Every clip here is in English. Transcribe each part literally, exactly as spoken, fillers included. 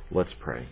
Let's pray.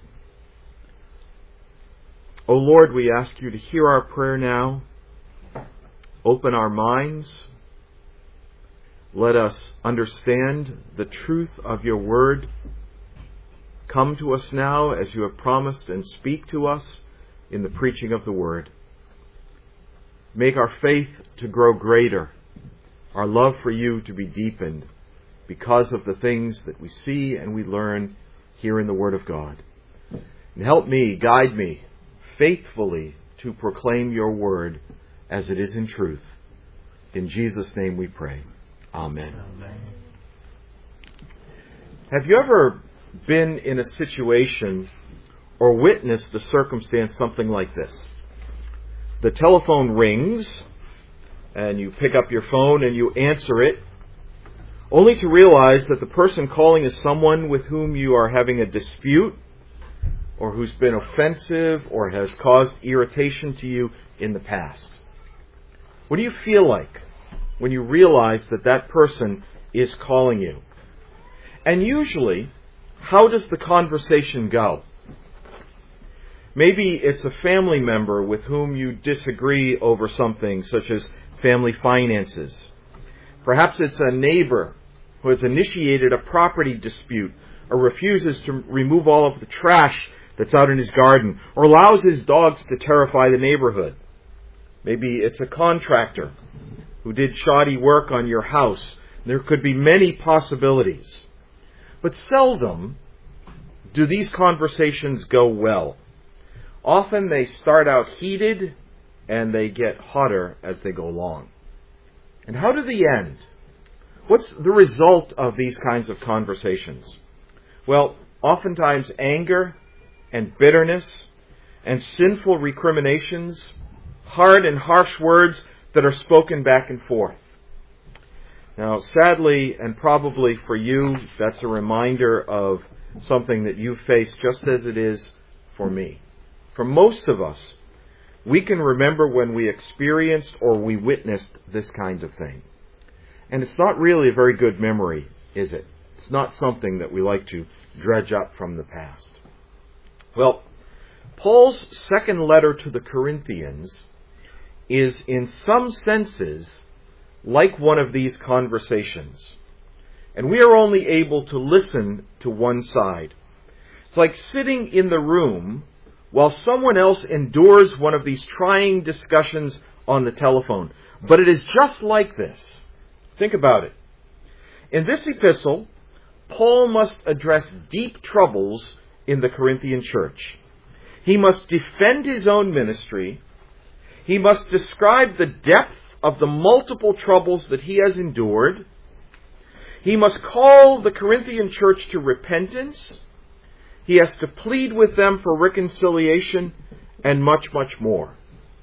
O Lord, we ask you to hear our prayer now. Open our minds. Let us understand the truth of your word. Come to us now as you have promised and speak to us in the preaching of the word. Make our faith to grow greater, our love for you to be deepened because of the things that we see and we learn here in the word of God. And help me, guide me faithfully to proclaim your word as it is in truth. In Jesus' name we pray. Amen. Amen. Have you ever been in a situation or witnessed a circumstance something like this? The telephone rings and you pick up your phone and you answer it, only to realize that the person calling is someone with whom you are having a dispute or who's been offensive or has caused irritation to you in the past. What do you feel like when you realize that that person is calling you? And usually, how does the conversation go? Maybe it's a family member with whom you disagree over something, such as family finances. Perhaps it's a neighbor who has initiated a property dispute or refuses to remove all of the trash that's out in his garden or allows his dogs to terrify the neighborhood. Maybe it's a contractor who did shoddy work on your house. There could be many possibilities. But seldom do these conversations go well. Often they start out heated and they get hotter as they go along. And how do they end? What's the result of these kinds of conversations? Well, oftentimes anger and bitterness and sinful recriminations, hard and harsh words that are spoken back and forth. Now, sadly, and probably for you, that's a reminder of something that you face just as it is for me. For most of us, we can remember when we experienced or we witnessed this kind of thing. And it's not really a very good memory, is it? It's not something that we like to dredge up from the past. Well, Paul's second letter to the Corinthians is in some senses like one of these conversations. And we are only able to listen to one side. It's like sitting in the room while someone else endures one of these trying discussions on the telephone. But it is just like this. Think about it. In this epistle, Paul must address deep troubles in the Corinthian church. He must defend his own ministry. He must describe the depth of the multiple troubles that he has endured. He must call the Corinthian church to repentance. He has to plead with them for reconciliation and much, much more.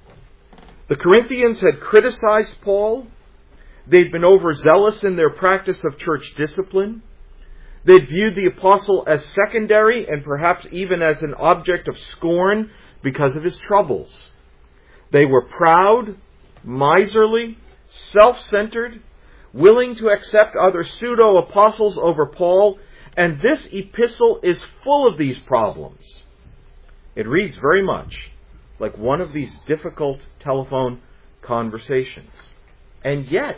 The Corinthians had criticized Paul. They'd been overzealous in their practice of church discipline. They'd viewed the apostle as secondary and perhaps even as an object of scorn because of his troubles. They were proud, miserly, self-centered, willing to accept other pseudo-apostles over Paul, and this epistle is full of these problems. It reads very much like one of these difficult telephone conversations. And yet,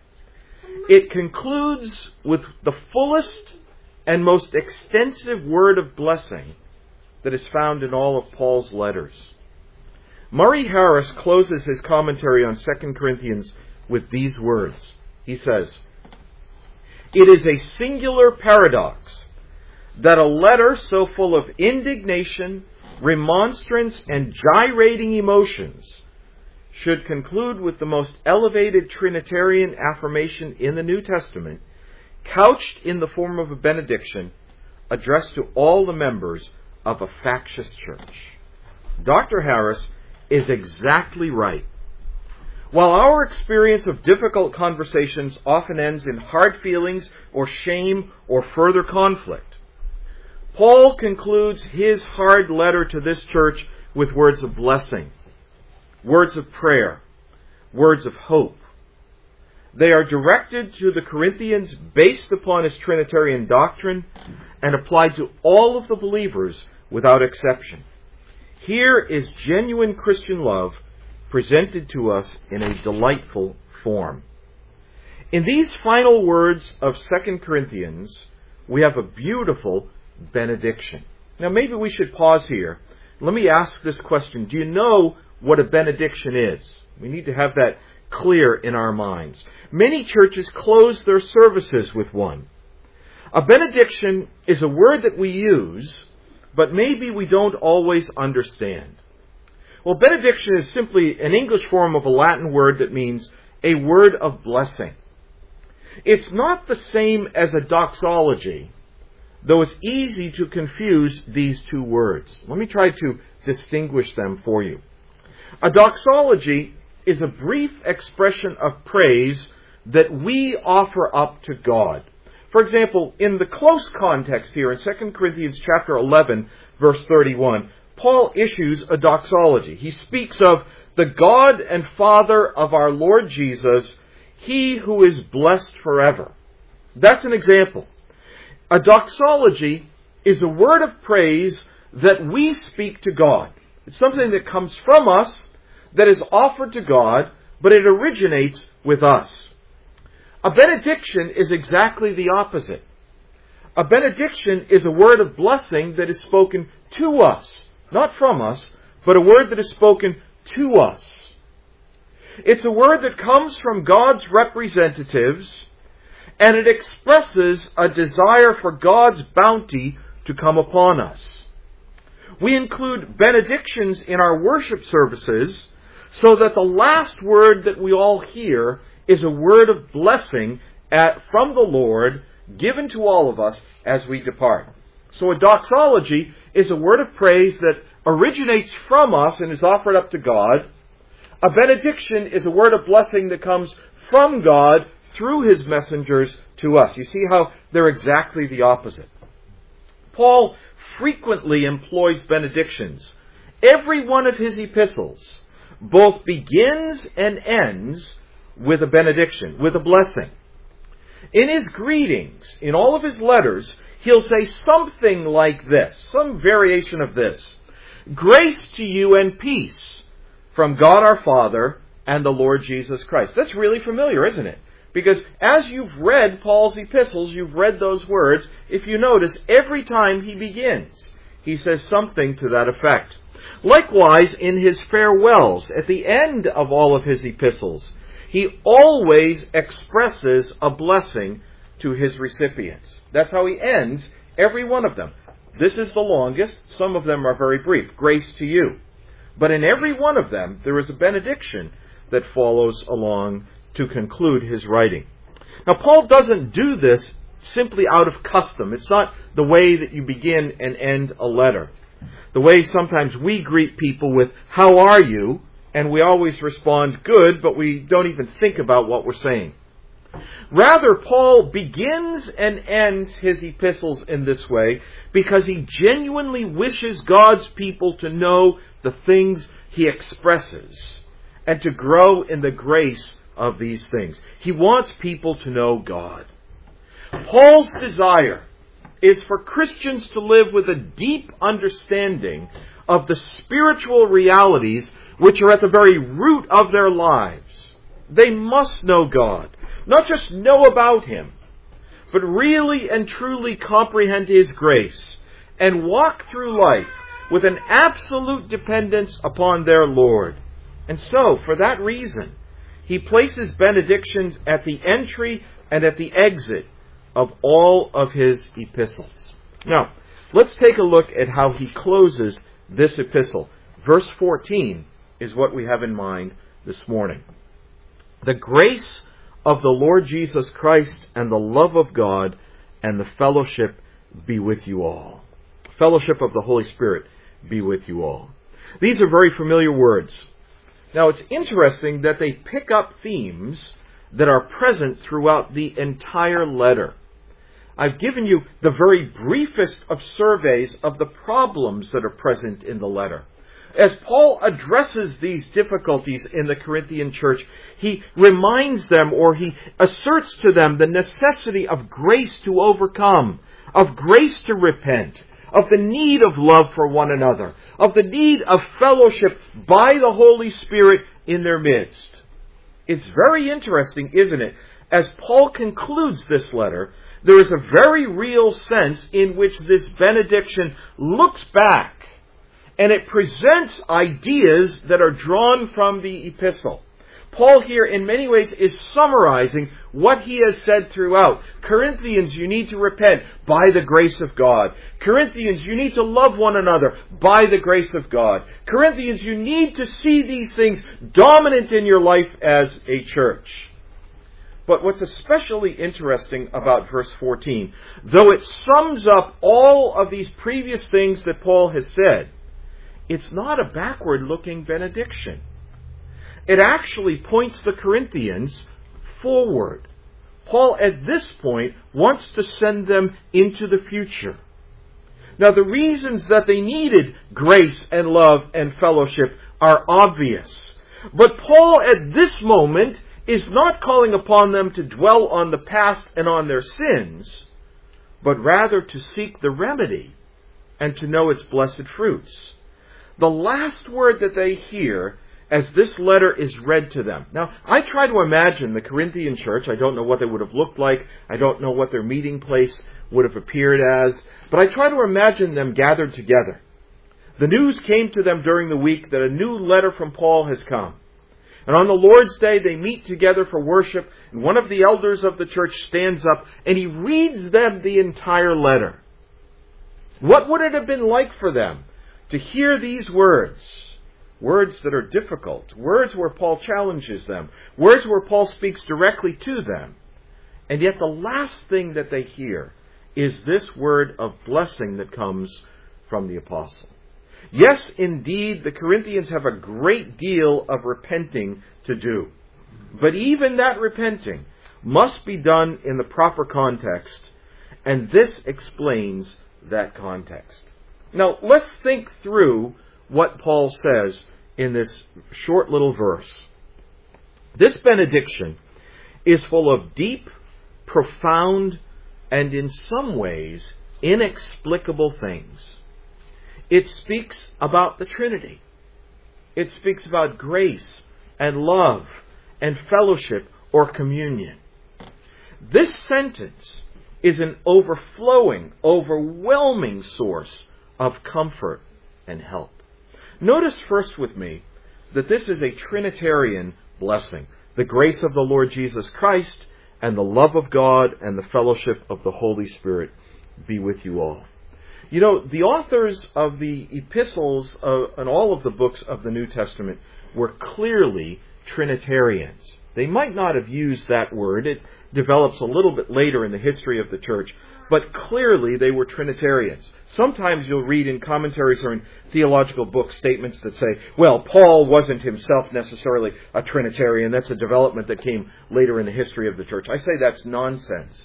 it concludes with the fullest and most extensive word of blessing that is found in all of Paul's letters. Murray Harris closes his commentary on Second Corinthians with these words. He says, "It is a singular paradox that a letter so full of indignation, remonstrance, and gyrating emotions should conclude with the most elevated Trinitarian affirmation in the New Testament, couched in the form of a benediction addressed to all the members of a factious church." Doctor Harris is exactly right. While our experience of difficult conversations often ends in hard feelings or shame or further conflict, Paul concludes his hard letter to this church with words of blessing, words of prayer, words of hope. They are directed to the Corinthians based upon his Trinitarian doctrine and applied to all of the believers without exception. Here is genuine Christian love presented to us in a delightful form. In these final words of Second Corinthians, we have a beautiful benediction. Now maybe we should pause here. Let me ask this question. Do you know what a benediction is? We need to have that clear in our minds. Many churches close their services with one. A benediction is a word that we use, but maybe we don't always understand. Well, benediction is simply an English form of a Latin word that means a word of blessing. It's not the same as a doxology, though it's easy to confuse these two words. Let me try to distinguish them for you. A doxology is a brief expression of praise that we offer up to God. For example, in the close context here in Second Corinthians chapter eleven, verse thirty-one, Paul issues a doxology. He speaks of the God and Father of our Lord Jesus, He who is blessed forever. That's an example. A doxology is a word of praise that we speak to God. It's something that comes from us, that is offered to God, but it originates with us. A benediction is exactly the opposite. A benediction is a word of blessing that is spoken to us, not from us, but a word that is spoken to us. It's a word that comes from God's representatives, and it expresses a desire for God's bounty to come upon us. We include benedictions in our worship services so that the last word that we all hear is a word of blessing at, from the Lord, given to all of us as we depart. So a doxology is a word of praise that originates from us and is offered up to God. A benediction is a word of blessing that comes from God through His messengers to us. You see how they're exactly the opposite. Paul frequently employs benedictions. Every one of his epistles both begins and ends with a benediction, with a blessing. In his greetings, in all of his letters, he'll say something like this, some variation of this. Grace to you and peace from God our Father and the Lord Jesus Christ. That's really familiar, isn't it? Because as you've read Paul's epistles, you've read those words. If you notice, every time he begins, he says something to that effect. Likewise, in his farewells, at the end of all of his epistles, he always expresses a blessing to his recipients. That's how he ends every one of them. This is the longest. Some of them are very brief. Grace to you. But in every one of them, there is a benediction that follows along to conclude his writing. Now, Paul doesn't do this simply out of custom. It's not the way that you begin and end a letter. The way sometimes we greet people with, "How are you?" and we always respond, "Good," but we don't even think about what we're saying. Rather, Paul begins and ends his epistles in this way because he genuinely wishes God's people to know the things he expresses and to grow in the grace of these things. He wants people to know God. Paul's desire is for Christians to live with a deep understanding of the spiritual realities which are at the very root of their lives. They must know God. Not just know about Him, but really and truly comprehend His grace and walk through life with an absolute dependence upon their Lord. And so, for that reason, he places benedictions at the entry and at the exit of all of his epistles. Now, let's take a look at how he closes this epistle. Verse fourteen is what we have in mind this morning. The grace of the Lord Jesus Christ and the love of God and the fellowship be with you all. Fellowship of the Holy Spirit be with you all. These are very familiar words. Now, it's interesting that they pick up themes that are present throughout the entire letter. I've given you the very briefest of surveys of the problems that are present in the letter. As Paul addresses these difficulties in the Corinthian church, he reminds them, or he asserts to them, the necessity of grace to overcome, of grace to repent, of the need of love for one another, of the need of fellowship by the Holy Spirit in their midst. It's very interesting, isn't it? As Paul concludes this letter, there is a very real sense in which this benediction looks back and it presents ideas that are drawn from the epistle. Paul here, in many ways, is summarizing what he has said throughout. Corinthians, you need to repent by the grace of God. Corinthians, you need to love one another by the grace of God. Corinthians, you need to see these things dominant in your life as a church. But what's especially interesting about verse fourteen, though it sums up all of these previous things that Paul has said, it's not a backward-looking benediction. It actually points the Corinthians forward. Paul, at this point, wants to send them into the future. Now, the reasons that they needed grace and love and fellowship are obvious. But Paul, at this moment, is not calling upon them to dwell on the past and on their sins, but rather to seek the remedy and to know its blessed fruits. The last word that they hear as this letter is read to them. Now, I try to imagine the Corinthian church. I don't know what they would have looked like. I don't know what their meeting place would have appeared as. But I try to imagine them gathered together. The news came to them during the week that a new letter from Paul has come. And on the Lord's Day, they meet together for worship. And one of the elders of the church stands up and he reads them the entire letter. What would it have been like for them to hear these words? Words that are difficult. Words where Paul challenges them. Words where Paul speaks directly to them. And yet the last thing that they hear is this word of blessing that comes from the apostle. Yes, indeed, the Corinthians have a great deal of repenting to do. But even that repenting must be done in the proper context. And this explains that context. Now, let's think through what Paul says in this short little verse. This benediction is full of deep, profound, and in some ways inexplicable things. It speaks about the Trinity. It speaks about grace and love and fellowship or communion. This sentence is an overflowing, overwhelming source of comfort and help. Notice first with me that this is a Trinitarian blessing. The grace of the Lord Jesus Christ and the love of God and the fellowship of the Holy Spirit be with you all. You know, the authors of the epistles uh, and all of the books of the New Testament were clearly Trinitarians. They might not have used that word. It develops a little bit later in the history of the church. But clearly they were Trinitarians. Sometimes you'll read in commentaries or in theological books statements that say, well, Paul wasn't himself necessarily a Trinitarian. That's a development that came later in the history of the church. I say that's nonsense.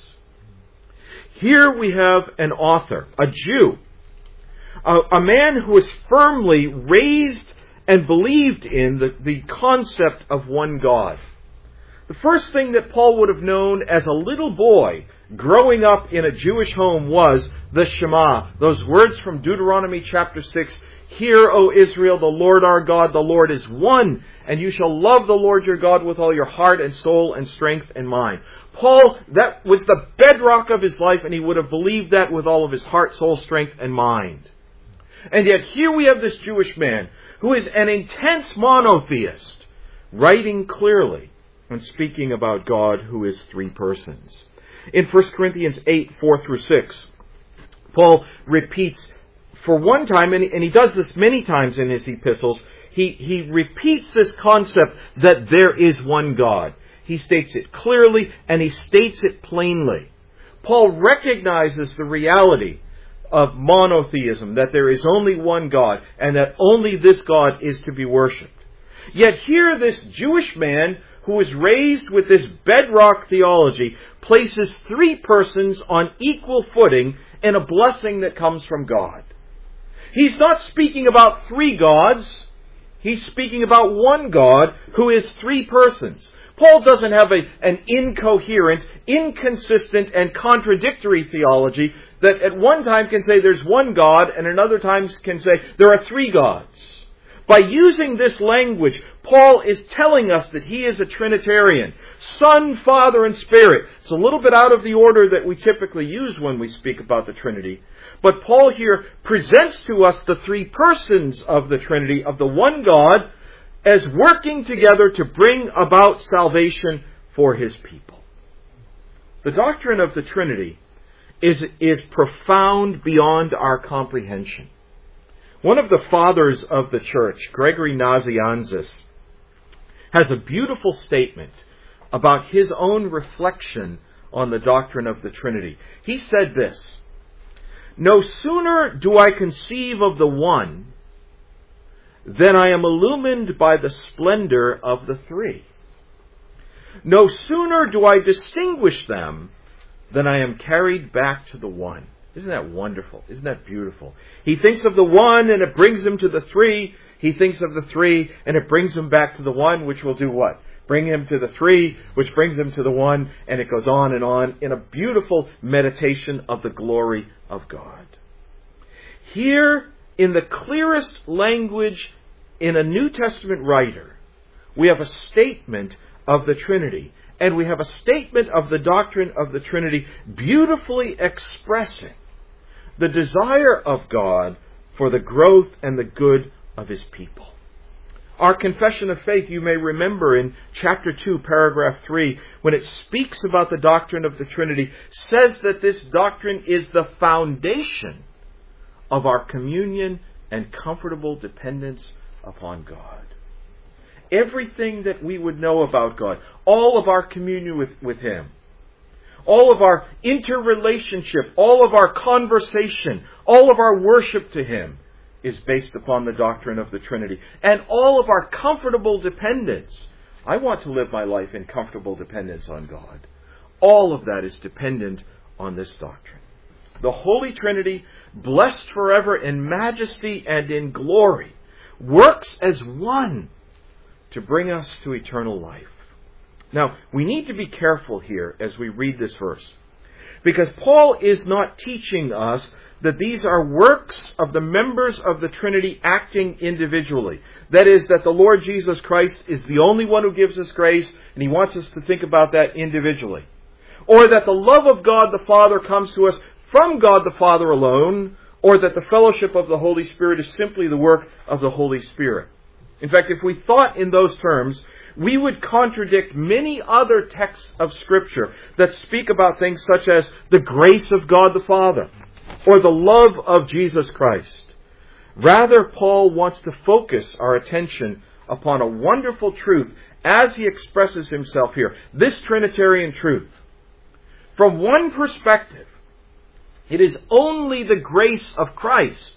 Here we have an author, a Jew, a, a man who is firmly raised and believed in the, the concept of one God. The first thing that Paul would have known as a little boy growing up in a Jewish home was the Shema. Those words from Deuteronomy chapter six. Hear, O Israel, the Lord our God, the Lord is one, and you shall love the Lord your God with all your heart and soul and strength and mind. Paul, that was the bedrock of his life, and he would have believed that with all of his heart, soul, strength, and mind. And yet here we have this Jewish man who is an intense monotheist, writing clearly and speaking about God who is three persons. In First Corinthians eight, four through six, Paul repeats for one time, and he does this many times in his epistles, he, he repeats this concept that there is one God. He states it clearly and he states it plainly. Paul recognizes the reality of monotheism, that there is only one God and that only this God is to be worshipped. Yet here this Jewish man who is raised with this bedrock theology places three persons on equal footing in a blessing that comes from God. He's not speaking about three gods. He's speaking about one God who is three persons. Paul doesn't have a, an incoherent, inconsistent, and contradictory theology that at one time can say there's one God and at other times can say there are three gods. By using this language, Paul is telling us that he is a Trinitarian. Son, Father, and Spirit. It's a little bit out of the order that we typically use when we speak about the Trinity. But Paul here presents to us the three persons of the Trinity, of the one God, as working together to bring about salvation for his people. The doctrine of the Trinity is, is profound beyond our comprehension. One of the fathers of the church, Gregory Nazianzus, has a beautiful statement about his own reflection on the doctrine of the Trinity. He said this: "No sooner do I conceive of the one than I am illumined by the splendor of the three. No sooner do I distinguish them than I am carried back to the one." Isn't that wonderful? Isn't that beautiful? He thinks of the one and it brings him to the three. He thinks of the three and it brings him back to the one, which will do what? Bring him to the three, which brings him to the one, and it goes on and on in a beautiful meditation of the glory of God. Here, in the clearest language in a New Testament writer, we have a statement of the Trinity, and we have a statement of the doctrine of the Trinity beautifully expressing the desire of God for the growth and the good of his people. Our confession of faith, you may remember in chapter two, paragraph three, when it speaks about the doctrine of the Trinity, says that this doctrine is the foundation of our communion and comfortable dependence upon God. Everything that we would know about God, all of our communion with, with him, all of our interrelationship, all of our conversation, all of our worship to him is based upon the doctrine of the Trinity. And all of our comfortable dependence. I want to live my life in comfortable dependence on God. All of that is dependent on this doctrine. The Holy Trinity, blessed forever in majesty and in glory, works as one to bring us to eternal life. Now, we need to be careful here as we read this verse, because Paul is not teaching us that these are works of the members of the Trinity acting individually. That is, that the Lord Jesus Christ is the only one who gives us grace, and he wants us to think about that individually. Or that the love of God the Father comes to us from God the Father alone, or that the fellowship of the Holy Spirit is simply the work of the Holy Spirit. In fact, if we thought in those terms, we would contradict many other texts of Scripture that speak about things such as the grace of God the Father or the love of Jesus Christ. Rather, Paul wants to focus our attention upon a wonderful truth as he expresses himself here. This Trinitarian truth. From one perspective, it is only the grace of Christ,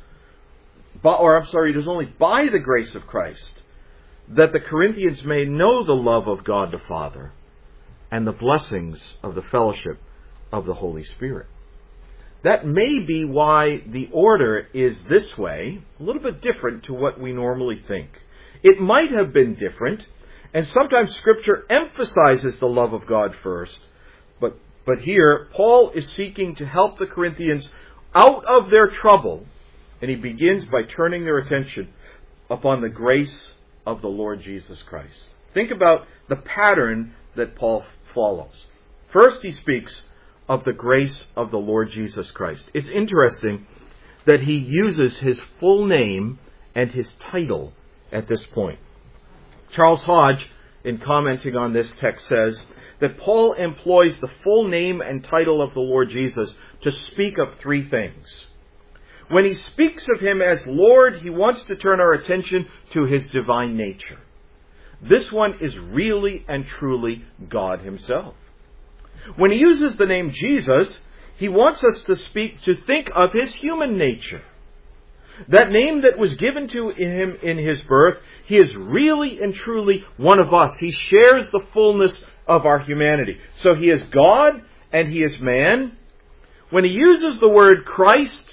or I'm sorry, it is only by the grace of Christ that the Corinthians may know the love of God the Father and the blessings of the fellowship of the Holy Spirit. That may be why the order is this way, a little bit different to what we normally think. It might have been different, and sometimes Scripture emphasizes the love of God first, but, but here Paul is seeking to help the Corinthians out of their trouble, and he begins by turning their attention upon the grace of the Lord Jesus Christ. Think about the pattern that Paul follows. First, he speaks of the grace of the Lord Jesus Christ. It's interesting that he uses his full name and his title at this point. Charles Hodge, in commenting on this text, says that Paul employs the full name and title of the Lord Jesus to speak of three things. When he speaks of him as Lord, he wants to turn our attention to his divine nature. This one is really and truly God himself. When he uses the name Jesus, he wants us to speak, to think of his human nature. That name that was given to him in his birth, he is really and truly one of us. He shares the fullness of our humanity. So he is God and he is man. When he uses the word Christ,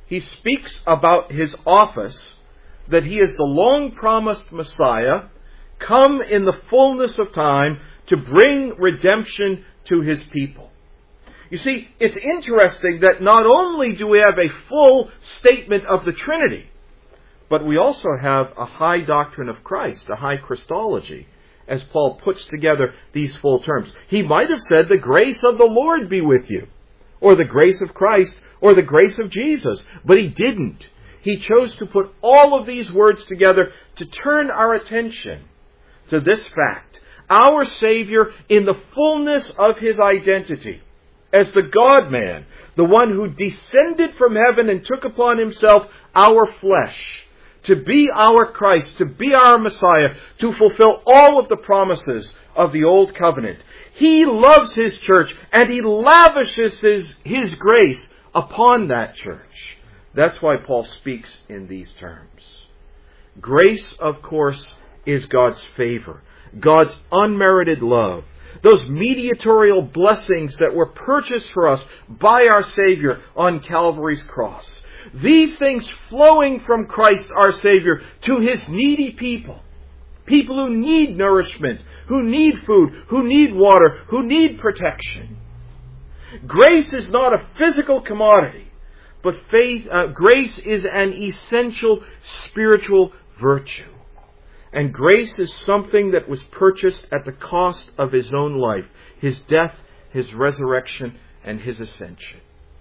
he speaks about his office, that he is the long-promised Messiah, come in the fullness of time to bring redemption to his people. You see, it's interesting that not only do we have a full statement of the Trinity, but we also have a high doctrine of Christ, a high Christology, as Paul puts together these full terms. He might have said, the grace of the Lord be with you, or the grace of Christ, or the grace of Jesus, but he didn't. He chose to put all of these words together to turn our attention to this fact. Our Savior, in the fullness of his identity, as the God-man, the one who descended from heaven and took upon himself our flesh, to be our Christ, to be our Messiah, to fulfill all of the promises of the Old Covenant. He loves his church, and he lavishes his, his grace upon that church. That's why Paul speaks in these terms. Grace, of course, is God's favor, God's unmerited love, those mediatorial blessings that were purchased for us by our Savior on Calvary's cross. These things flowing from Christ our Savior to his needy people. People who need nourishment, who need food, who need water, who need protection. Grace is not a physical commodity, but faith, uh, grace is an essential spiritual virtue. And grace is something that was purchased at the cost of his own life, his death, his resurrection, and his ascension.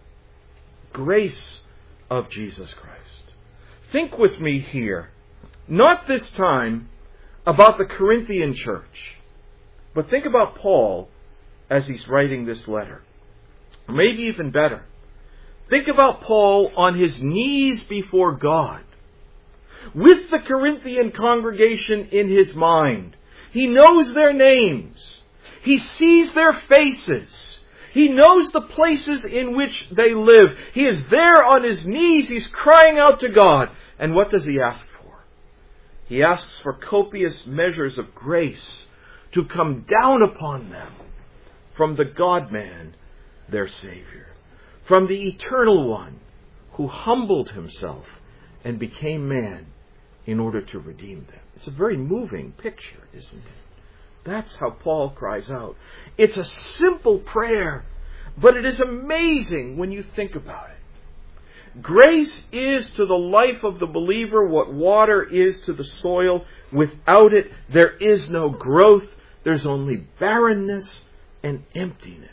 Grace of Jesus Christ. Think with me here, not this time about the Corinthian church, but think about Paul as he's writing this letter. Maybe even better. Think about Paul on his knees before God, with the Corinthian congregation in his mind. He knows their names. He sees their faces. He knows the places in which they live. He is there on his knees. He's crying out to God. And what does he ask for? He asks for copious measures of grace to come down upon them from the God-man, their Savior, from the Eternal One who humbled himself and became man in order to redeem them. It's a very moving picture, isn't it? That's how Paul cries out. It's a simple prayer, but it is amazing when you think about it. Grace is to the life of the believer what water is to the soil. Without it, there is no growth. There's only barrenness and emptiness.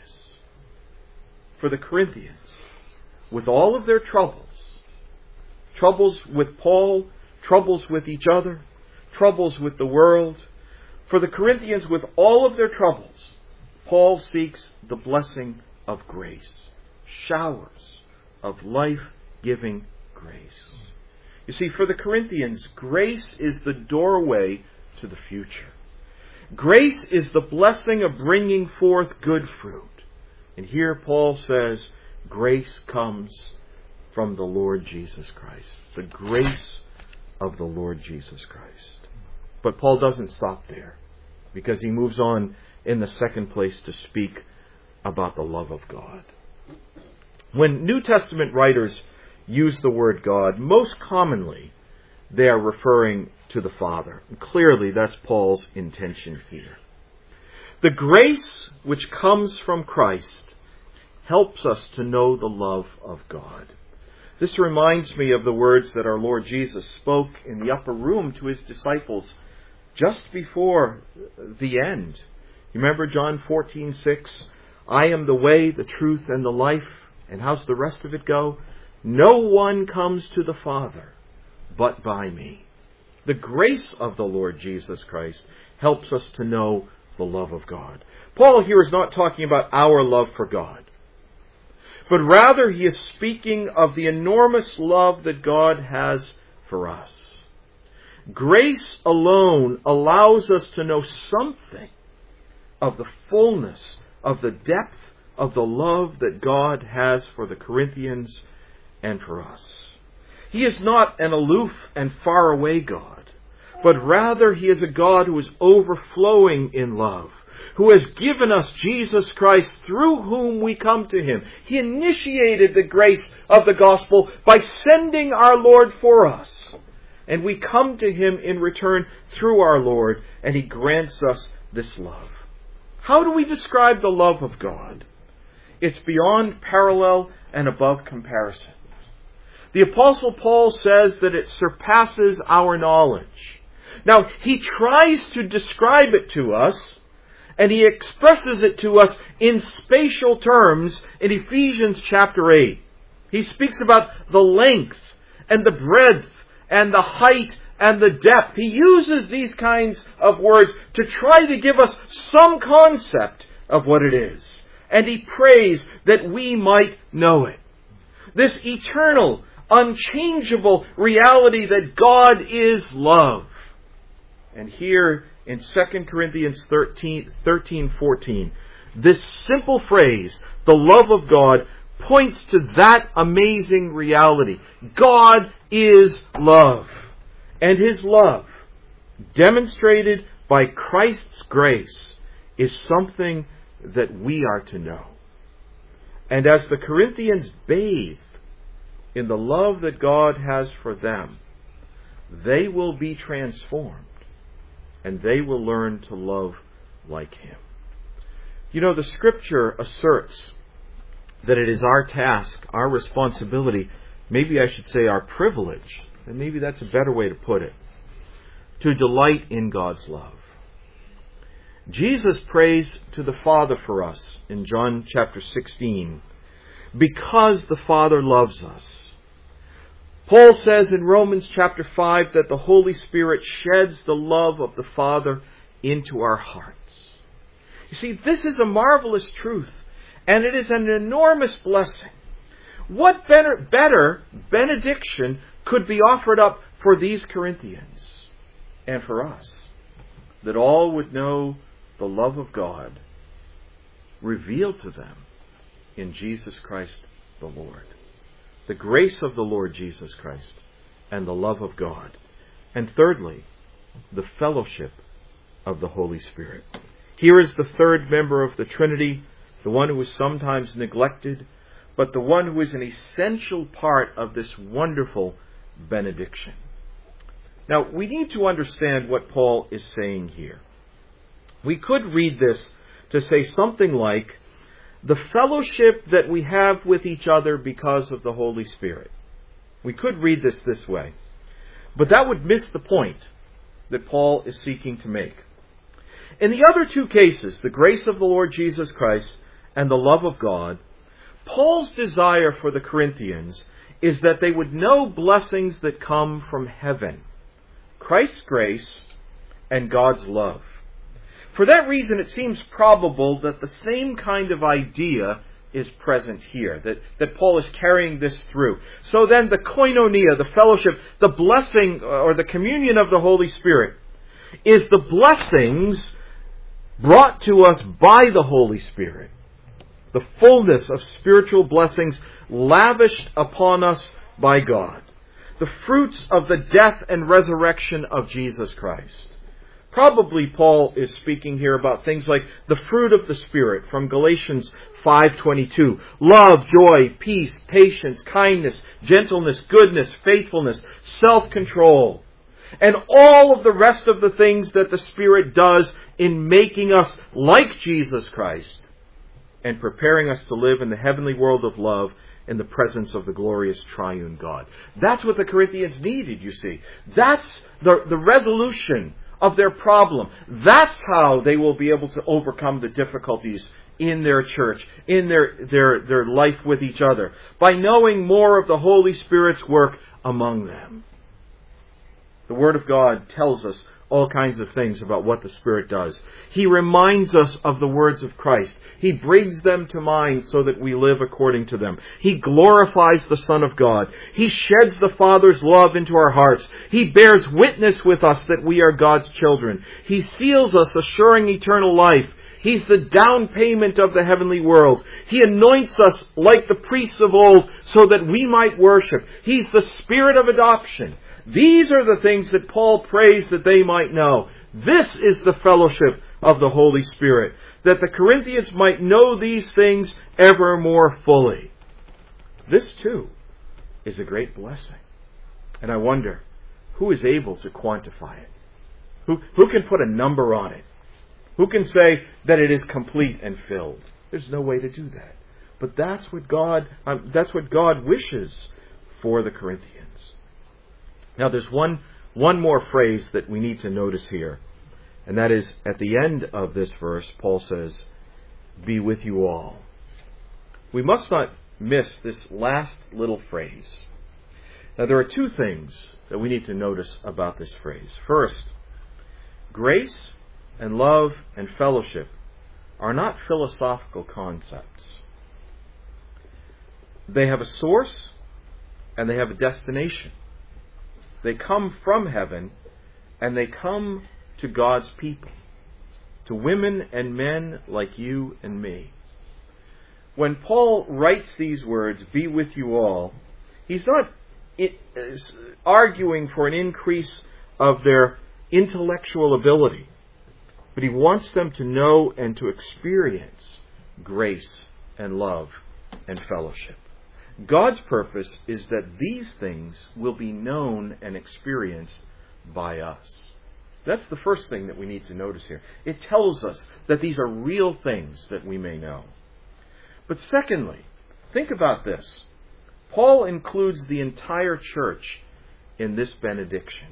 For the Corinthians, with all of their troubles, troubles with Paul, troubles with each other, troubles with the world, for the Corinthians, with all of their troubles, Paul seeks the blessing of grace, showers of life-giving grace. You see, for the Corinthians, grace is the doorway to the future. Grace is the blessing of bringing forth good fruit. And here Paul says, grace comes from the Lord Jesus Christ. The grace of the Lord Jesus Christ. But Paul doesn't stop there, because he moves on in the second place to speak about the love of God. When New Testament writers use the word God, most commonly they are referring to the Father. And clearly that's Paul's intention here. The grace which comes from Christ helps us to know the love of God. This reminds me of the words that our Lord Jesus spoke in the upper room to his disciples just before the end. You remember John fourteen six? I am the way, the truth, and the life. And how's the rest of it go? No one comes to the Father but by me. The grace of the Lord Jesus Christ helps us to know the love of God. Paul here is not talking about our love for God, but rather he is speaking of the enormous love that God has for us. Grace alone allows us to know something of the fullness, of the depth of the love that God has for the Corinthians and for us. He is not an aloof and faraway God, but rather he is a God who is overflowing in love, who has given us Jesus Christ, through whom we come to Him. He initiated the grace of the gospel by sending our Lord for us. And we come to Him in return through our Lord, and He grants us this love. How do we describe the love of God? It's beyond parallel and above comparison. The Apostle Paul says that it surpasses our knowledge. Now, he tries to describe it to us, and he expresses it to us in spatial terms in Ephesians chapter eight. He speaks about the length and the breadth and the height and the depth. He uses these kinds of words to try to give us some concept of what it is. And he prays that we might know it. This eternal, unchangeable reality that God is love. And here in Second Corinthians thirteen, thirteen, fourteen, this simple phrase, the love of God, points to that amazing reality. God is love. And His love, demonstrated by Christ's grace, is something that we are to know. And as the Corinthians bathe in the love that God has for them, they will be transformed, and they will learn to love like Him. You know, the Scripture asserts that it is our task, our responsibility, maybe I should say our privilege, and maybe that's a better way to put it, to delight in God's love. Jesus prays to the Father for us in John chapter sixteen, because the Father loves us. Paul says in Romans chapter five that the Holy Spirit sheds the love of the Father into our hearts. You see, this is a marvelous truth, and it is an enormous blessing. What better, better benediction could be offered up for these Corinthians and for us, that all would know the love of God revealed to them in Jesus Christ the Lord. The grace of the Lord Jesus Christ and the love of God. And thirdly, the fellowship of the Holy Spirit. Here is the third member of the Trinity, the one who is sometimes neglected, but the one who is an essential part of this wonderful benediction. Now, we need to understand what Paul is saying here. We could read this to say something like, the fellowship that we have with each other because of the Holy Spirit. We could read this this way. But that would miss the point that Paul is seeking to make. In the other two cases, the grace of the Lord Jesus Christ and the love of God, Paul's desire for the Corinthians is that they would know blessings that come from heaven. Christ's grace and God's love. For that reason, it seems probable that the same kind of idea is present here, that, that Paul is carrying this through. So then the koinonia, the fellowship, the blessing or the communion of the Holy Spirit is the blessings brought to us by the Holy Spirit. The fullness of spiritual blessings lavished upon us by God. The fruits of the death and resurrection of Jesus Christ. Probably Paul is speaking here about things like the fruit of the Spirit from Galatians five twenty-two. Love, joy, peace, patience, kindness, gentleness, goodness, faithfulness, self-control. And all of the rest of the things that the Spirit does in making us like Jesus Christ and preparing us to live in the heavenly world of love in the presence of the glorious triune God. That's what the Corinthians needed, you see. That's the, the resolution of their problem. That's how they will be able to overcome the difficulties in their church, in their, their, their life with each other, by knowing more of the Holy Spirit's work among them. The Word of God tells us all kinds of things about what the Spirit does. He reminds us of the words of Christ. He brings them to mind so that we live according to them. He glorifies the Son of God. He sheds the Father's love into our hearts. He bears witness with us that we are God's children. He seals us, assuring eternal life. He's the down payment of the heavenly world. He anoints us like the priests of old so that we might worship. He's the Spirit of adoption. These are the things that Paul prays that they might know. This is the fellowship of the Holy Spirit, that the Corinthians might know these things ever more fully. This, too, is a great blessing. And I wonder, who is able to quantify it? Who, who can put a number on it? Who can say that it is complete and filled? There's no way to do that. But that's what God, um, that's what God wishes for the Corinthians. Now there's one, one more phrase that we need to notice here. And that is, at the end of this verse, Paul says, "Be with you all." We must not miss this last little phrase. Now there are two things that we need to notice about this phrase. First, grace and love and fellowship are not philosophical concepts. They have a source and they have a destination. They come from heaven and they come to God's people, to women and men like you and me. When Paul writes these words, "Be with you all," he's not arguing for an increase of their intellectual ability, but he wants them to know and to experience grace and love and fellowship. God's purpose is that these things will be known and experienced by us. That's the first thing that we need to notice here. It tells us that these are real things that we may know. But secondly, think about this. Paul includes the entire church in this benediction.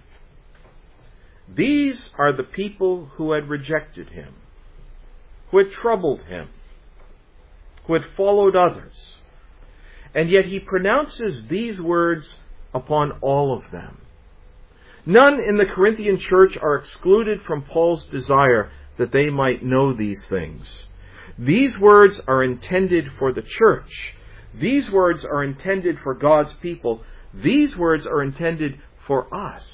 These are the people who had rejected him, who had troubled him, who had followed others. And yet he pronounces these words upon all of them. None in the Corinthian church are excluded from Paul's desire that they might know these things. These words are intended for the church. These words are intended for God's people. These words are intended for us.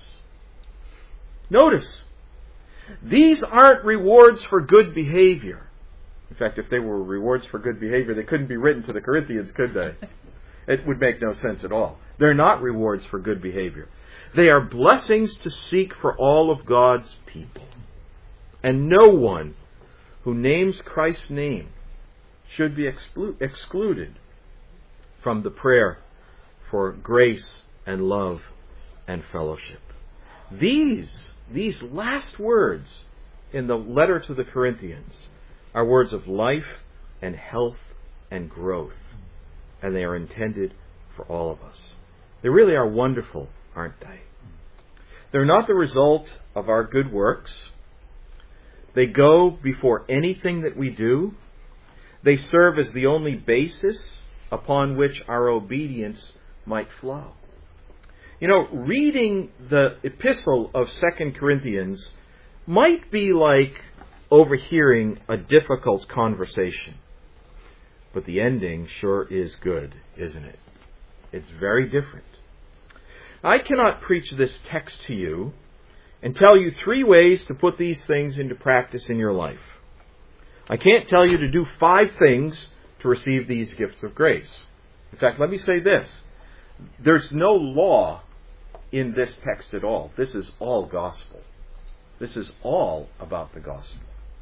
Notice, these aren't rewards for good behavior. In fact, if they were rewards for good behavior, they couldn't be written to the Corinthians, could they? It would make no sense at all. They're not rewards for good behavior. They are blessings to seek for all of God's people. And no one who names Christ's name should be exclu- excluded from the prayer for grace and love and fellowship. These, these last words in the letter to the Corinthians are words of life and health and growth. And they are intended for all of us. They really are wonderful, aren't they? They're not the result of our good works. They go before anything that we do. They serve as the only basis upon which our obedience might flow. You know, reading the epistle of Second Corinthians might be like overhearing a difficult conversation. But the ending sure is good, isn't it? It's very different. I cannot preach this text to you and tell you three ways to put these things into practice in your life. I can't tell you to do five things to receive these gifts of grace. In fact, let me say this. There's no law in this text at all. This is all gospel. This is all about the gospel.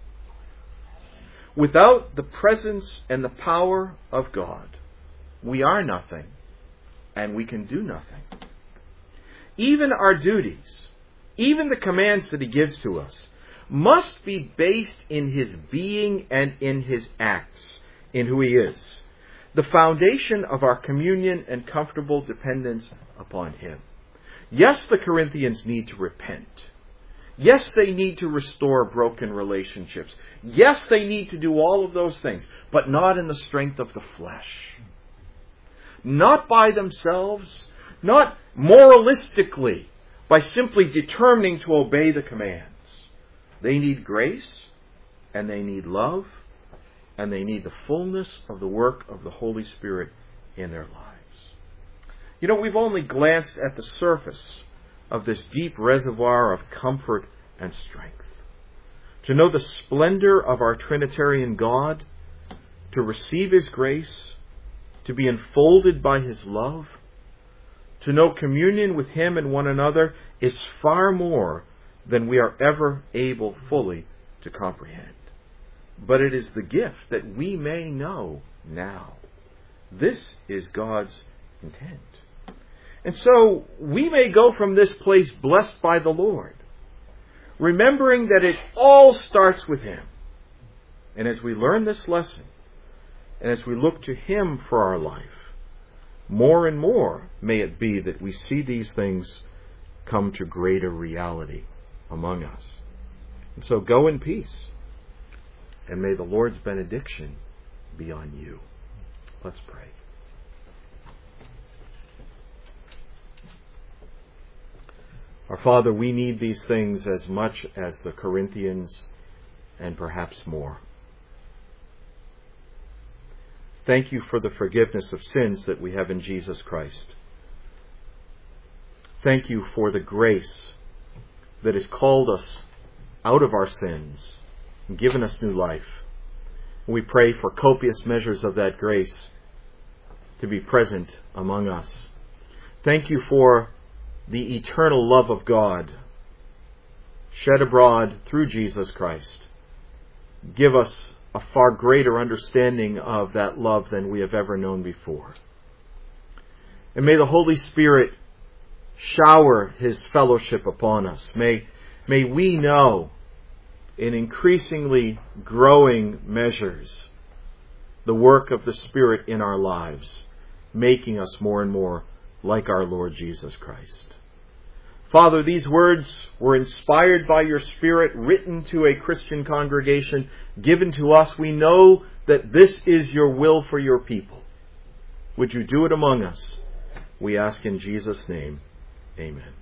Without the presence and the power of God, we are nothing, and we can do nothing. Even our duties, even the commands that He gives to us, must be based in His being and in His acts, in who He is. The foundation of our communion and comfortable dependence upon Him. Yes, the Corinthians need to repent. Yes, they need to restore broken relationships. Yes, they need to do all of those things, but not in the strength of the flesh. Not by themselves, not moralistically, by simply determining to obey the commands. They need grace, and they need love, and they need the fullness of the work of the Holy Spirit in their lives. You know, we've only glanced at the surface of this deep reservoir of comfort and strength. To know the splendor of our Trinitarian God, to receive His grace, to be enfolded by His love, to know communion with Him and one another is far more than we are ever able fully to comprehend. But it is the gift that we may know now. This is God's intent. And so we may go from this place blessed by the Lord, remembering that it all starts with Him. And as we learn this lesson, and as we look to Him for our life, more and more may it be that we see these things come to greater reality among us. And so go in peace, and may the Lord's benediction be on you. Let's pray. Our Father, we need these things as much as the Corinthians, and perhaps more. Thank you for the forgiveness of sins that we have in Jesus Christ. Thank you for the grace that has called us out of our sins and given us new life. We pray for copious measures of that grace to be present among us. Thank you for the eternal love of God shed abroad through Jesus Christ. Give us a far greater understanding of that love than we have ever known before. And may the Holy Spirit shower His fellowship upon us. May, may we know in increasingly growing measures the work of the Spirit in our lives, making us more and more like our Lord Jesus Christ. Father, these words were inspired by your Spirit, written to a Christian congregation, given to us. We know that this is your will for your people. Would you do it among us? We ask in Jesus' name. Amen.